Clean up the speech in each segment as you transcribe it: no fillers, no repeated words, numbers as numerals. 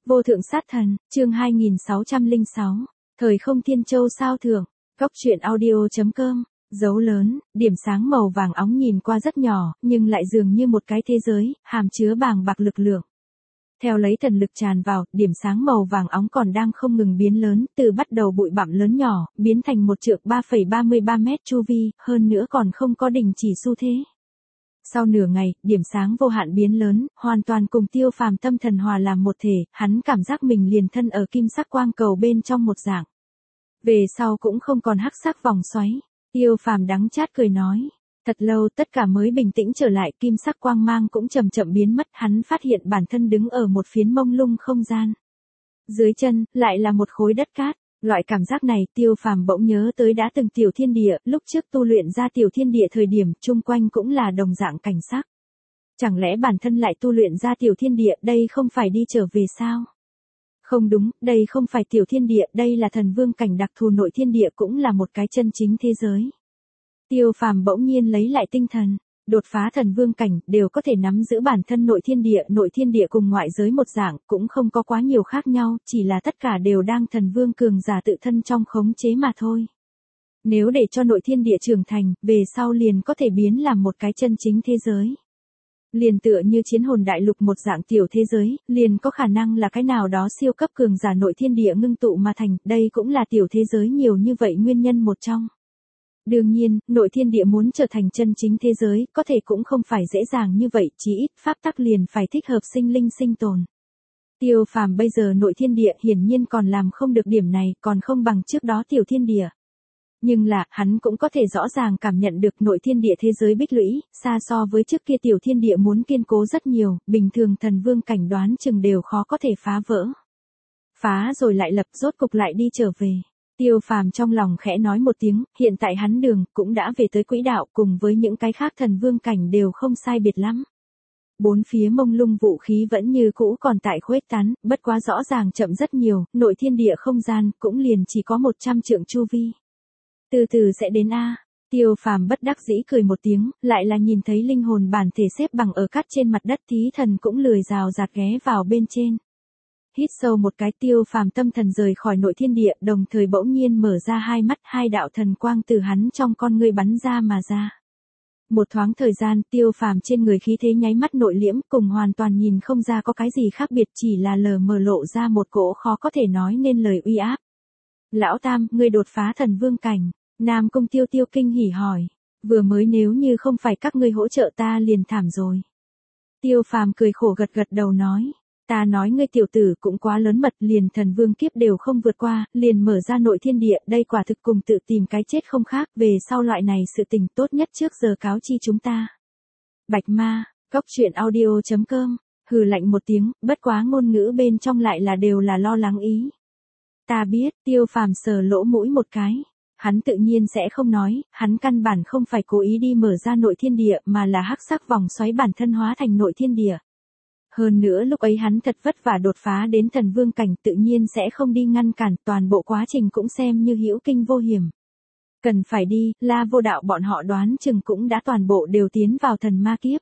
Vô thượng sát thần, chương 2606, thời không thiên châu sao thượng, góc truyện audio.com, dấu lớn, điểm sáng màu vàng óng nhìn qua rất nhỏ, nhưng lại dường như một cái thế giới, hàm chứa bàng bạc lực lượng. Theo lấy thần lực tràn vào, điểm sáng màu vàng óng còn đang không ngừng biến lớn, từ bắt đầu bụi bặm lớn nhỏ, biến thành một trượng 3,33 mét chu vi, hơn nữa còn không có đình chỉ xu thế. Sau nửa ngày, điểm sáng vô hạn biến lớn, hoàn toàn cùng Tiêu Phàm tâm thần hòa làm một thể, hắn cảm giác mình liền thân ở kim sắc quang cầu bên trong một dạng. Về sau cũng không còn hắc sắc vòng xoáy, Tiêu Phàm đắng chát cười nói. Thật lâu tất cả mới bình tĩnh trở lại, kim sắc quang mang cũng chậm chậm biến mất, hắn phát hiện bản thân đứng ở một phiến mông lung không gian. Dưới chân, lại là một khối đất cát. Loại cảm giác này Tiêu Phàm bỗng nhớ tới đã từng tiểu thiên địa, lúc trước tu luyện ra tiểu thiên địa thời điểm, chung quanh cũng là đồng dạng cảnh sắc. Chẳng lẽ bản thân lại tu luyện ra tiểu thiên địa, đây không phải đi trở về sao? Không đúng, đây không phải tiểu thiên địa, đây là thần vương cảnh đặc thù nội thiên địa, cũng là một cái chân chính thế giới. Tiêu Phàm bỗng nhiên lấy lại tinh thần, đột phá thần vương cảnh, đều có thể nắm giữ bản thân nội thiên địa cùng ngoại giới một dạng, cũng không có quá nhiều khác nhau, chỉ là tất cả đều đang thần vương cường giả tự thân trong khống chế mà thôi. Nếu để cho nội thiên địa trưởng thành, về sau liền có thể biến làm một cái chân chính thế giới. Liền tựa như chiến hồn đại lục một dạng tiểu thế giới, liền có khả năng là cái nào đó siêu cấp cường giả nội thiên địa ngưng tụ mà thành, đây cũng là tiểu thế giới nhiều như vậy nguyên nhân một trong. Đương nhiên, nội thiên địa muốn trở thành chân chính thế giới, có thể cũng không phải dễ dàng như vậy, chí ít pháp tắc liền phải thích hợp sinh linh sinh tồn. Tiêu Phàm bây giờ nội thiên địa hiển nhiên còn làm không được điểm này, còn không bằng trước đó tiểu thiên địa. Nhưng là, hắn cũng có thể rõ ràng cảm nhận được nội thiên địa thế giới bích lũy, xa so với trước kia tiểu thiên địa muốn kiên cố rất nhiều, bình thường thần vương cảnh đoán chừng đều khó có thể phá vỡ. Phá rồi lại lập, rốt cục lại đi trở về. Tiêu Phàm trong lòng khẽ nói một tiếng, hiện tại hắn đường cũng đã về tới quỹ đạo, cùng với những cái khác thần vương cảnh đều không sai biệt lắm. Bốn phía mông lung vũ khí vẫn như cũ còn tại khuếch tán, bất quá rõ ràng chậm rất nhiều, nội thiên địa không gian cũng liền chỉ có 100 trượng chu vi. Từ từ sẽ đến a. Tiêu Phàm bất đắc dĩ cười một tiếng, lại là nhìn thấy linh hồn bản thể xếp bằng ở cát trên mặt đất, thí thần cũng lười rào rạt ghé vào bên trên. Hít sâu một cái, Tiêu Phàm tâm thần rời khỏi nội thiên địa, đồng thời bỗng nhiên mở ra hai mắt, hai đạo thần quang từ hắn trong con ngươi bắn ra mà ra. Một thoáng thời gian, Tiêu Phàm trên người khí thế nháy mắt nội liễm, cùng hoàn toàn nhìn không ra có cái gì khác biệt, chỉ là lờ mờ lộ ra một cỗ khó có thể nói nên lời uy áp. Lão Tam, ngươi đột phá thần vương cảnh. Nam Cung Tiêu Tiêu kinh hỉ hỏi. Vừa mới nếu như không phải các ngươi hỗ trợ ta liền thảm rồi. Tiêu Phàm cười khổ gật gật đầu nói. Ta nói ngươi tiểu tử cũng quá lớn mật, liền thần vương kiếp đều không vượt qua, liền mở ra nội thiên địa, đây quả thực cùng tự tìm cái chết không khác, về sau loại này sự tình tốt nhất trước giờ cáo chi chúng ta. Bạch Ma, góc truyện audio.com, hừ lạnh một tiếng, bất quá ngôn ngữ bên trong lại là đều là lo lắng ý. Ta biết, Tiêu Phàm sờ lỗ mũi một cái. Hắn tự nhiên sẽ không nói, hắn căn bản không phải cố ý đi mở ra nội thiên địa mà là hắc sắc vòng xoáy bản thân hóa thành nội thiên địa. Hơn nữa lúc ấy hắn thật vất vả đột phá đến thần vương cảnh, tự nhiên sẽ không đi ngăn cản, toàn bộ quá trình cũng xem như hữu kinh vô hiểm. Cần phải đi, La Vô Đạo bọn họ đoán chừng cũng đã toàn bộ đều tiến vào thần ma kiếp.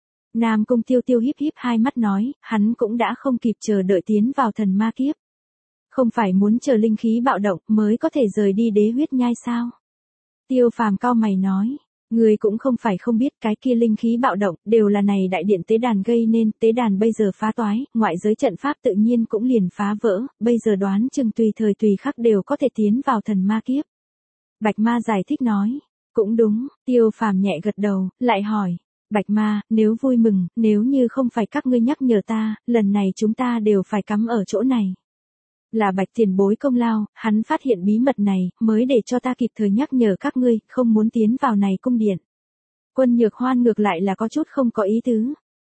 Nam Cung Tiêu Tiêu híp híp hai mắt nói, hắn cũng đã không kịp chờ đợi tiến vào thần ma kiếp. Không phải muốn chờ linh khí bạo động mới có thể rời đi đế huyết nhai sao? Tiêu Phàm cau mày nói, người cũng không phải không biết cái kia linh khí bạo động, đều là này đại điện tế đàn gây nên, tế đàn bây giờ phá toái, ngoại giới trận pháp tự nhiên cũng liền phá vỡ, bây giờ đoán chừng tùy thời tùy khắc đều có thể tiến vào thần ma kiếp. Bạch Ma giải thích nói, cũng đúng, Tiêu Phàm nhẹ gật đầu, lại hỏi, Bạch Ma, nếu vui mừng, nếu như không phải các ngươi nhắc nhở ta, lần này chúng ta đều phải cắm ở chỗ này. Là Bạch tiền bối công lao, hắn phát hiện bí mật này, mới để cho ta kịp thời nhắc nhở các ngươi, không muốn tiến vào này cung điện. Quân Nhược Hoan ngược lại là có chút không có ý tứ.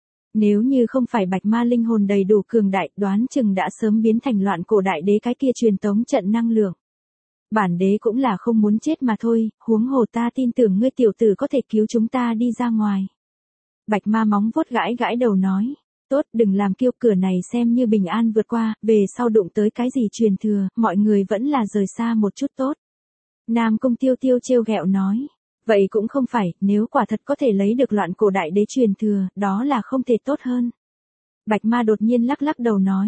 Nếu như không phải Bạch Ma linh hồn đầy đủ cường đại, đoán chừng đã sớm biến thành loạn cổ đại đế cái kia truyền tống trận năng lượng. Bản đế cũng là không muốn chết mà thôi, huống hồ ta tin tưởng ngươi tiểu tử có thể cứu chúng ta đi ra ngoài. Bạch Ma móng vuốt gãi gãi đầu nói. Tốt, đừng làm kiêu, cửa này xem như bình an vượt qua, về sau đụng tới cái gì truyền thừa, mọi người vẫn là rời xa một chút tốt. Nam Cung Tiêu Tiêu trêu ghẹo nói, vậy cũng không phải, nếu quả thật có thể lấy được loạn cổ đại đế truyền thừa, đó là không thể tốt hơn. Bạch Ma đột nhiên lắc lắc đầu nói,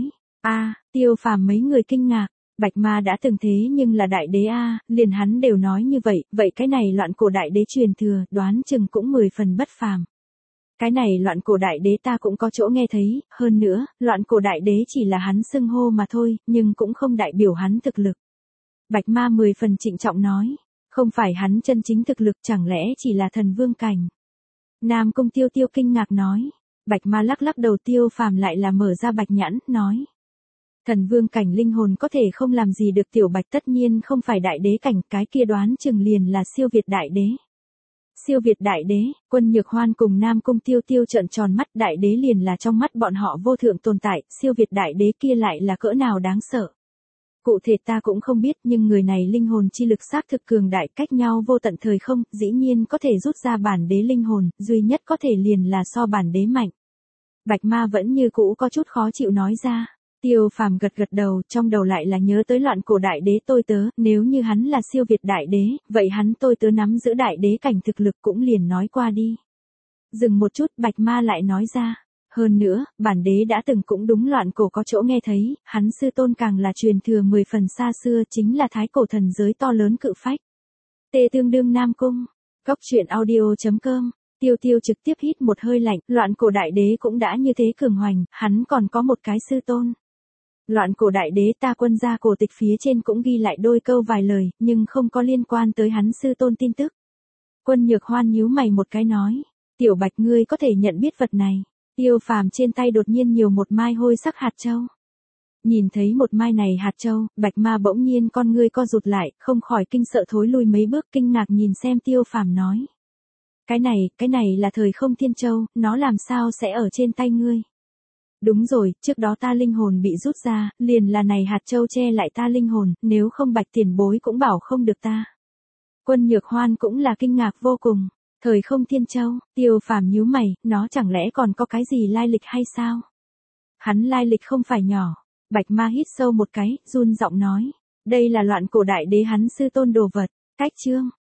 Tiêu Phàm mấy người kinh ngạc. Bạch Ma đã từng thế nhưng là đại đế liền hắn đều nói như vậy, vậy cái này loạn cổ đại đế truyền thừa, đoán chừng cũng 10 phần bất phàm. Cái này loạn cổ đại đế ta cũng có chỗ nghe thấy, hơn nữa, loạn cổ đại đế chỉ là hắn xưng hô mà thôi, nhưng cũng không đại biểu hắn thực lực. Bạch Ma 10 phần trịnh trọng nói, không phải hắn chân chính thực lực, chẳng lẽ chỉ là thần vương cảnh. Nam Cung Tiêu Tiêu kinh ngạc nói. Bạch Ma lắc lắc đầu. Tiêu Phàm lại là mở ra bạch nhãn, nói. Thần vương cảnh linh hồn có thể không làm gì được Tiểu Bạch, tất nhiên không phải đại đế cảnh, cái kia đoán chừng liền là siêu việt đại đế. Siêu việt đại đế, Quân Nhược Hoan cùng Nam Cung Tiêu Tiêu trợn tròn mắt, đại đế liền là trong mắt bọn họ vô thượng tồn tại, siêu việt đại đế kia lại là cỡ nào đáng sợ. Cụ thể ta cũng không biết, nhưng người này linh hồn chi lực xác thực cường đại, cách nhau vô tận thời không, dĩ nhiên có thể rút ra bản đế linh hồn, duy nhất có thể liền là so bản đế mạnh. Bạch Ma vẫn như cũ có chút khó chịu nói ra. Tiêu Phàm gật gật đầu, trong đầu lại là nhớ tới loạn cổ đại đế tôi tớ, nếu như hắn là siêu việt đại đế, vậy hắn tôi tớ nắm giữ đại đế cảnh thực lực cũng liền nói qua đi. Dừng một chút, Bạch Ma lại nói ra. Hơn nữa, bản đế đã từng cũng đúng loạn cổ có chỗ nghe thấy, hắn sư tôn càng là truyền thừa 10 phần xa xưa, chính là thái cổ thần giới to lớn cự phách. Tê tương đương Nam Cung. Góc truyện audio.com. Tiêu Tiêu trực tiếp hít một hơi lạnh, loạn cổ đại đế cũng đã như thế cường hoành, hắn còn có một cái sư tôn. Loạn cổ đại đế ta quân gia cổ tịch phía trên cũng ghi lại đôi câu vài lời, nhưng không có liên quan tới hắn sư tôn tin tức. Quân Nhược Hoan nhíu mày một cái nói, Tiểu Bạch ngươi có thể nhận biết vật này. Tiêu Phàm trên tay đột nhiên nhiều một mai hôi sắc hạt châu. Nhìn thấy một mai này hạt châu, Bạch Ma bỗng nhiên con ngươi co rụt lại, không khỏi kinh sợ thối lui mấy bước, kinh ngạc nhìn xem Tiêu Phàm nói. Cái này là thời không thiên châu, nó làm sao sẽ ở trên tay ngươi? Đúng rồi, trước đó ta linh hồn bị rút ra, liền là này hạt châu che lại ta linh hồn, nếu không Bạch tiền bối cũng bảo không được ta. Quân Nhược Hoan cũng là kinh ngạc vô cùng. Thời không thiên châu, Tiêu Phàm nhíu mày, nó chẳng lẽ còn có cái gì lai lịch hay sao? Hắn lai lịch không phải nhỏ. Bạch Ma hít sâu một cái, run giọng nói. Đây là loạn cổ đại đế hắn sư tôn đồ vật. Cách chương.